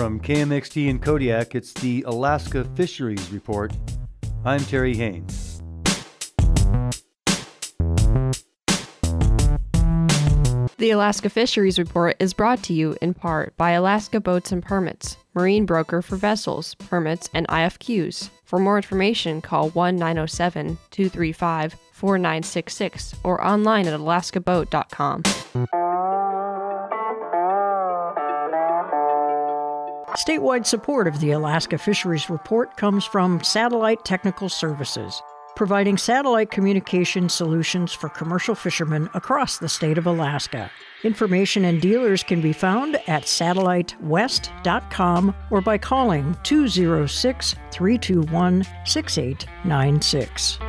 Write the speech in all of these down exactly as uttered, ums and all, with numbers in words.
From K M X T in Kodiak, it's the Alaska Fisheries Report. I'm Terry Haynes. The Alaska Fisheries Report is brought to you in part by Alaska Boats and Permits, marine broker for vessels, permits, and I F Qs. For more information, call one nine zero seven, two three five, four nine six six or online at alaska boat dot com. Statewide support of the Alaska Fisheries Report comes from Satellite Technical Services, providing satellite communication solutions for commercial fishermen across the state of Alaska. Information and dealers can be found at satellite west dot com or by calling two oh six, three two one, six eight nine six.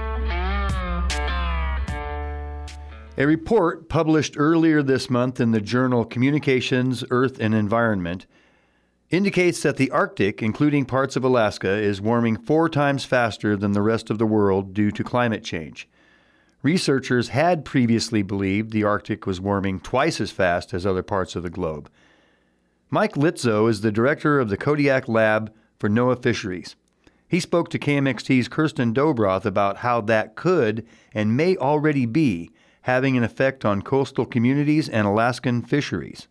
A report published earlier this month in the journal Communications, Earth and Environment indicates that the Arctic, including parts of Alaska, is warming four times faster than the rest of the world due to climate change. Researchers had previously believed the Arctic was warming twice as fast as other parts of the globe. Mike Litzo is the director of the Kodiak Lab for NOAA Fisheries. He spoke to K M X T's Kirsten Dobroth about how that could and may already be having an effect on coastal communities and Alaskan fisheries.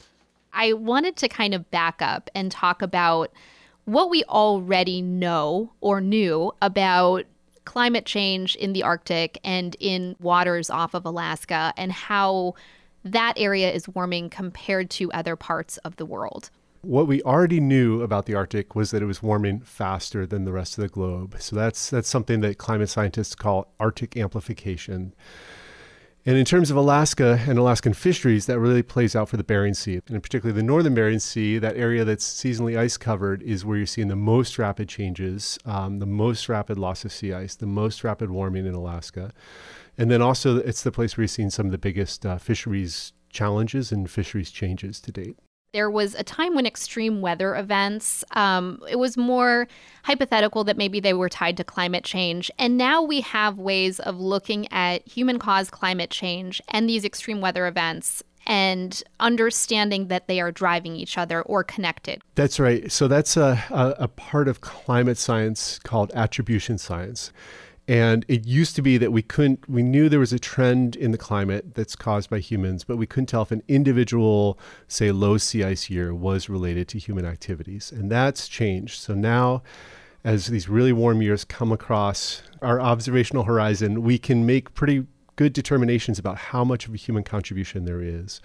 I wanted to kind of back up and talk about what we already know or knew about climate change in the Arctic and in waters off of Alaska and how that area is warming compared to other parts of the world. What we already knew about the Arctic was that it was warming faster than the rest of the globe. So that's that's something that climate scientists call Arctic amplification. And in terms of Alaska and Alaskan fisheries, that really plays out for the Bering Sea. And particularly the northern Bering Sea, that area that's seasonally ice covered is where you're seeing the most rapid changes, um, the most rapid loss of sea ice, the most rapid warming in Alaska. And then also it's the place where you're seeing some of the biggest uh, fisheries challenges and fisheries changes to date. There was a time when extreme weather events, um, it was more hypothetical that maybe they were tied to climate change. And now we have ways of looking at human-caused climate change and these extreme weather events and understanding that they are driving each other or connected. That's right. So that's a, a, a part of climate science called attribution science. And it used to be that we couldn't, we knew there was a trend in the climate that's caused by humans, but we couldn't tell if an individual, say, low sea ice year was related to human activities. And that's changed. So now, as these really warm years come across our observational horizon, we can make pretty good determinations about how much of a human contribution there is.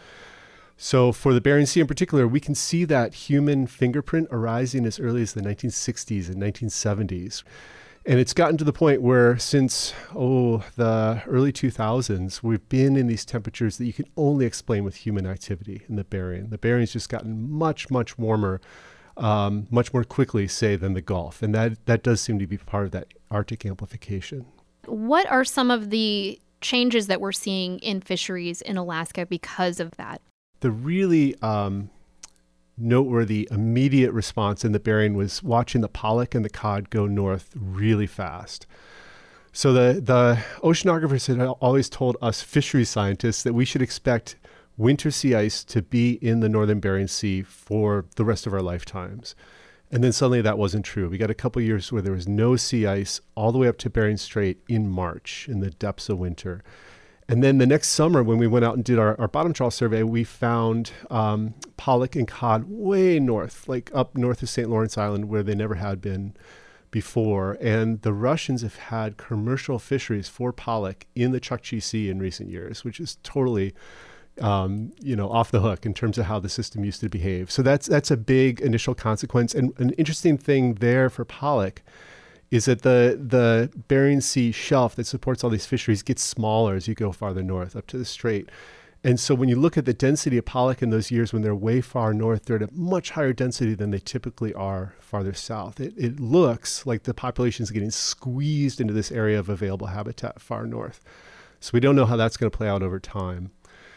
So for the Bering Sea in particular, we can see that human fingerprint arising as early as the nineteen sixties and nineteen seventies. And it's gotten to the point where since, oh, the early two thousands, we've been in these temperatures that you can only explain with human activity in the Bering. The Bering's just gotten much, much warmer, um, much more quickly, say, than the Gulf. And that, that does seem to be part of that Arctic amplification. What are some of the changes that we're seeing in fisheries in Alaska because of that? The really um, noteworthy immediate response in the Bering was watching the pollock and the cod go north really fast. So the, the oceanographers had always told us fisheries scientists that we should expect winter sea ice to be in the northern Bering Sea for the rest of our lifetimes. And then suddenly that wasn't true. We got a couple of years where there was no sea ice all the way up to Bering Strait in March, in the depths of winter. And then the next summer, when we went out and did our, our bottom trawl survey, we found um, pollock and cod way north, like up north of Saint Lawrence Island, where they never had been before. And the Russians have had commercial fisheries for pollock in the Chukchi Sea in recent years, which is totally, um, you know, off the hook in terms of how the system used to behave. So that's that's a big initial consequence. And an interesting thing there for pollock is that the the Bering Sea shelf that supports all these fisheries gets smaller as you go farther north up to the strait. And so when you look at the density of pollock in those years when they're way far north, they're at a much higher density than they typically are farther south. It, it looks like the population is getting squeezed into this area of available habitat far north. So we don't know how that's going to play out over time.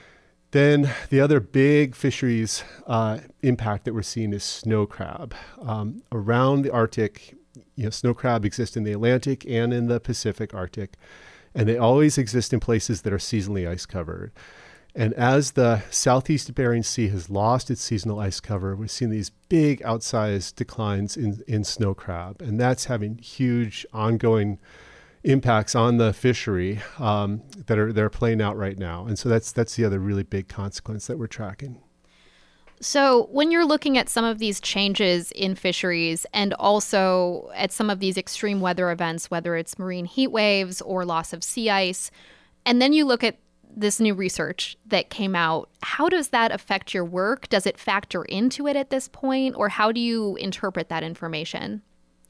Then the other big fisheries uh, impact that we're seeing is snow crab. Um, around the Arctic, you know, snow crab exist in the Atlantic and in the Pacific Arctic, and they always exist in places that are seasonally ice covered. And as the southeast of Bering Sea has lost its seasonal ice cover, we've seen these big outsized declines in, in snow crab. And that's having huge ongoing impacts on the fishery um, that are they're playing out right now. And so that's that's the other really big consequence that we're tracking. So when you're looking at some of these changes in fisheries and also at some of these extreme weather events, whether it's marine heat waves or loss of sea ice, and then you look at this new research that came out, how does that affect your work? Does it factor into it at this point, or how do you interpret that information?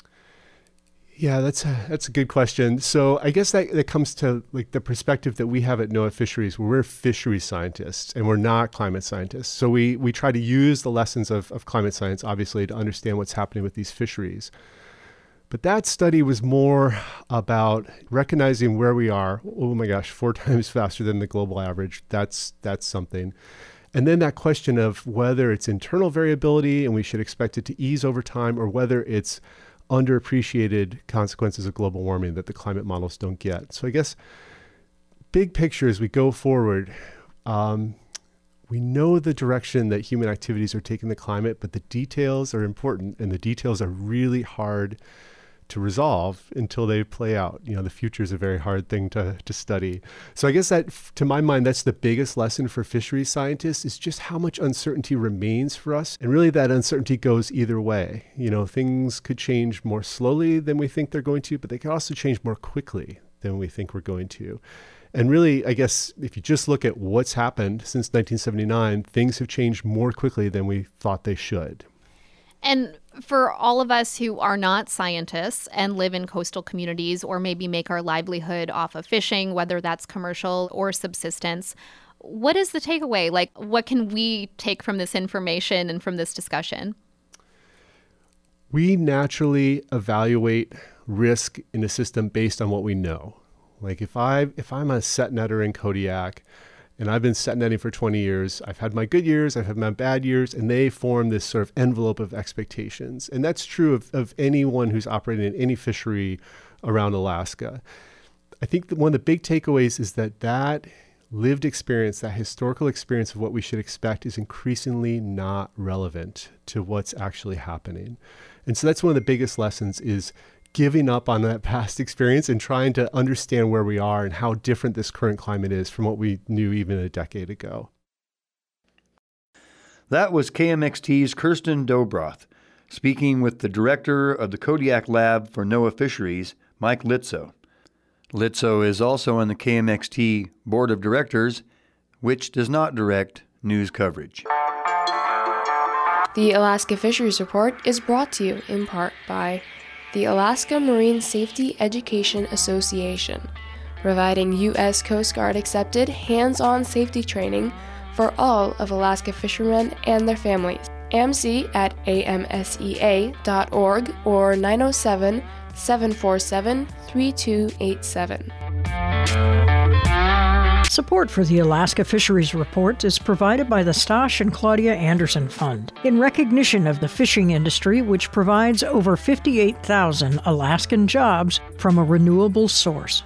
Yeah, that's a, that's a good question. So I guess that, that comes to like the perspective that we have at NOAA Fisheries, where we're fisheries scientists and we're not climate scientists. So we we try to use the lessons of, of climate science, obviously, to understand what's happening with these fisheries. But that study was more about recognizing where we are. Oh my gosh, four times faster than the global average. That's that's something. And then that question of whether it's internal variability and we should expect it to ease over time, or whether it's underappreciated consequences of global warming that the climate models don't get. So I guess big picture as we go forward, um, we know the direction that human activities are taking the climate, but the details are important, and the details are really hard to resolve until they play out. You know, the future is a very hard thing to, to study. So I guess that, to my mind, that's the biggest lesson for fisheries scientists, is just how much uncertainty remains for us. And really that uncertainty goes either way. You know, things could change more slowly than we think they're going to, but they could also change more quickly than we think we're going to. And really, I guess, if you just look at what's happened since nineteen seventy-nine, things have changed more quickly than we thought they should. And for all of us who are not scientists and live in coastal communities, or maybe make our livelihood off of fishing, whether that's commercial or subsistence, what is the takeaway? Like, what can we take from this information and from this discussion? We naturally evaluate risk in a system based on what we know. Like if I if I'm a set netter in Kodiak, and I've been set netting for twenty years. I've had my good years, I've had my bad years, and they form this sort of envelope of expectations. And that's true of, of anyone who's operating in any fishery around Alaska. I think that one of the big takeaways is that that lived experience, that historical experience of what we should expect, is increasingly not relevant to what's actually happening. And so that's one of the biggest lessons, is giving up on that past experience and trying to understand where we are and how different this current climate is from what we knew even a decade ago. That was K M X T's Kirsten Dobroth, speaking with the director of the Kodiak Lab for NOAA Fisheries, Mike Litzo. Litzo is also on the K M X T Board of Directors, which does not direct news coverage. The Alaska Fisheries Report is brought to you in part by the Alaska Marine Safety Education Association, providing U S Coast Guard accepted hands-on safety training for all of Alaska fishermen and their families. A M C at A M S E A dot org or nine oh seven, seven four seven, three two eight seven. Support for the Alaska Fisheries Report is provided by the Stosh and Claudia Anderson Fund in recognition of the fishing industry, which provides over fifty-eight thousand Alaskan jobs from a renewable source.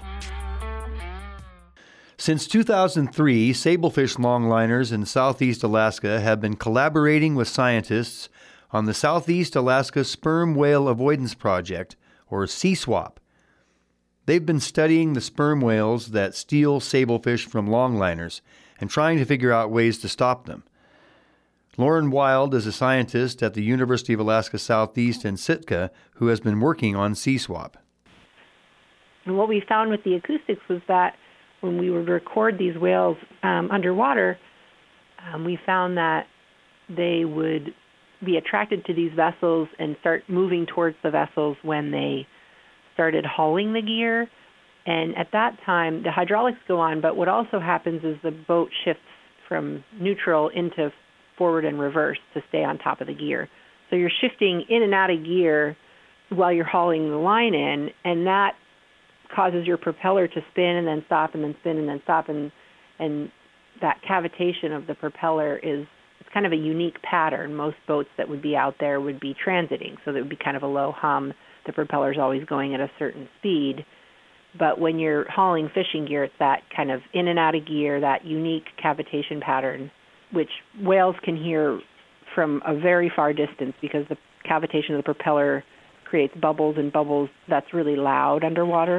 Since two thousand three, sablefish longliners in southeast Alaska have been collaborating with scientists on the Southeast Alaska Sperm Whale Avoidance Project, or C SWAP. They've been studying the sperm whales that steal sablefish from longliners and trying to figure out ways to stop them. Lauren Wild is a scientist at the University of Alaska Southeast in Sitka who has been working on C SWAP. And what we found with the acoustics was that when we would record these whales um, underwater, um, we found that they would be attracted to these vessels and start moving towards the vessels when they started hauling the gear. And at that time, the hydraulics go on, but what also happens is the boat shifts from neutral into forward and reverse to stay on top of the gear. So you're shifting in and out of gear while you're hauling the line in, and that causes your propeller to spin and then stop and then spin and then stop, and and that cavitation of the propeller is it's kind of a unique pattern. Most boats that would be out there would be transiting, so there would be kind of a low hum. The propeller is always going at a certain speed. But when you're hauling fishing gear, it's that kind of in and out of gear, that unique cavitation pattern, which whales can hear from a very far distance because the cavitation of the propeller creates bubbles, and bubbles, that's really loud underwater.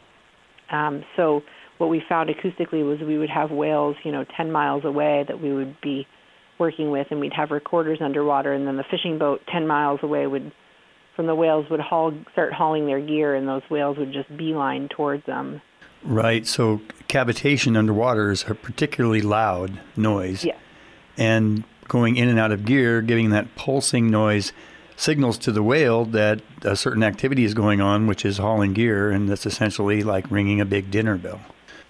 Um, so what we found acoustically was we would have whales, you know, ten miles away that we would be working with, and we'd have recorders underwater, and then the fishing boat ten miles away would, from the whales, would haul, start hauling their gear, and those whales would just beeline towards them. Right. So cavitation underwater is a particularly loud noise. Yeah. And going in and out of gear, giving that pulsing noise, signals to the whale that a certain activity is going on, which is hauling gear, and that's essentially like ringing a big dinner bell.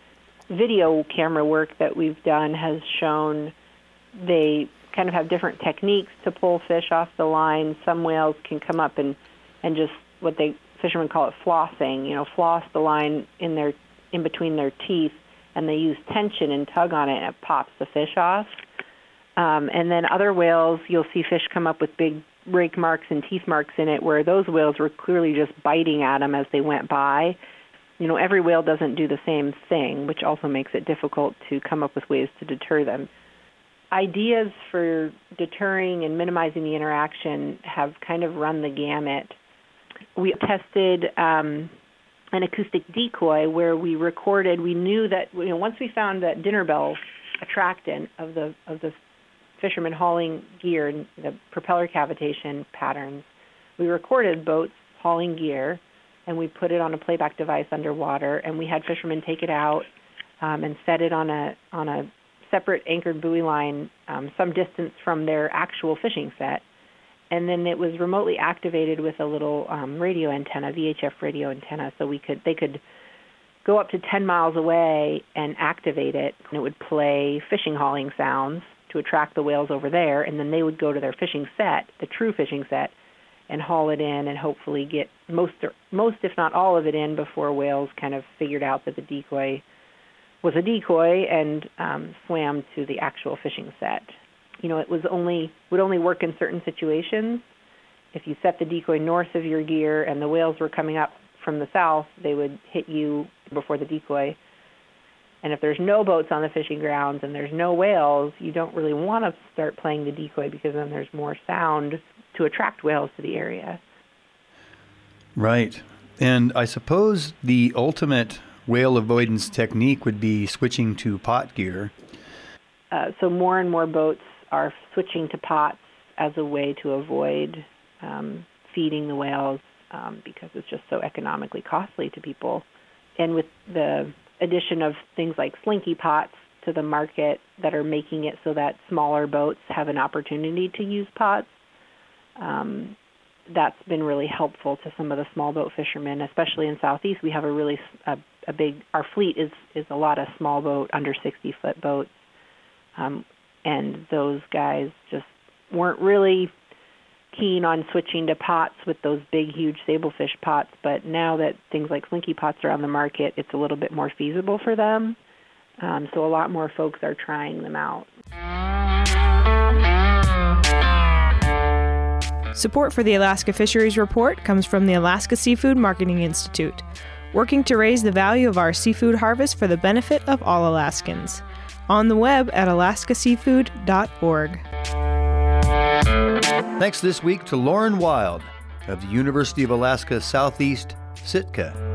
Video camera work that we've done has shown they kind of have different techniques to pull fish off the line. Some whales can come up and, and just what they fishermen call it flossing, you know, floss the line in their in between their teeth, and they use tension and tug on it, and it pops the fish off. Um, and then other whales, you'll see fish come up with big rake marks and teeth marks in it, where those whales were clearly just biting at them as they went by. You know, every whale doesn't do the same thing, which also makes it difficult to come up with ways to deter them. Ideas for deterring and minimizing the interaction have kind of run the gamut. We tested um, an acoustic decoy where we recorded. We knew that, you know, once we found that dinner bell attractant of the of the fishermen hauling gear and the propeller cavitation patterns, we recorded boats hauling gear, and we put it on a playback device underwater, and we had fishermen take it out um, and set it on a on a separate anchored buoy line um, some distance from their actual fishing set. And then it was remotely activated with a little um, radio antenna, V H F radio antenna, so we could they could go up to ten miles away and activate it, and it would play fishing hauling sounds to attract the whales over there, and then they would go to their fishing set, the true fishing set, and haul it in and hopefully get most, most if not all of it in before whales kind of figured out that the decoy was a decoy and um, swam to the actual fishing set. You know, it was only would only work in certain situations. If you set the decoy north of your gear and the whales were coming up from the south, they would hit you before the decoy. And if there's no boats on the fishing grounds and there's no whales, you don't really want to start playing the decoy because then there's more sound to attract whales to the area. Right. And I suppose the ultimate whale avoidance technique would be switching to pot gear. Uh, so more and more boats are switching to pots as a way to avoid um, feeding the whales um, because it's just so economically costly to people. And with the addition of things like slinky pots to the market that are making it so that smaller boats have an opportunity to use pots, um, that's been really helpful to some of the small boat fishermen, especially in Southeast. We have a really a, a big, our fleet is, is a lot of small boat, under sixty foot boats, um, and those guys just weren't really keen on switching to pots with those big, huge sablefish pots, but now that things like slinky pots are on the market, it's a little bit more feasible for them. Um, so a lot more folks are trying them out. Support for the Alaska Fisheries Report comes from the Alaska Seafood Marketing Institute, working to raise the value of our seafood harvest for the benefit of all Alaskans. On the web at alaska seafood dot org. Thanks this week to Lauren Wild of the University of Alaska Southeast Sitka.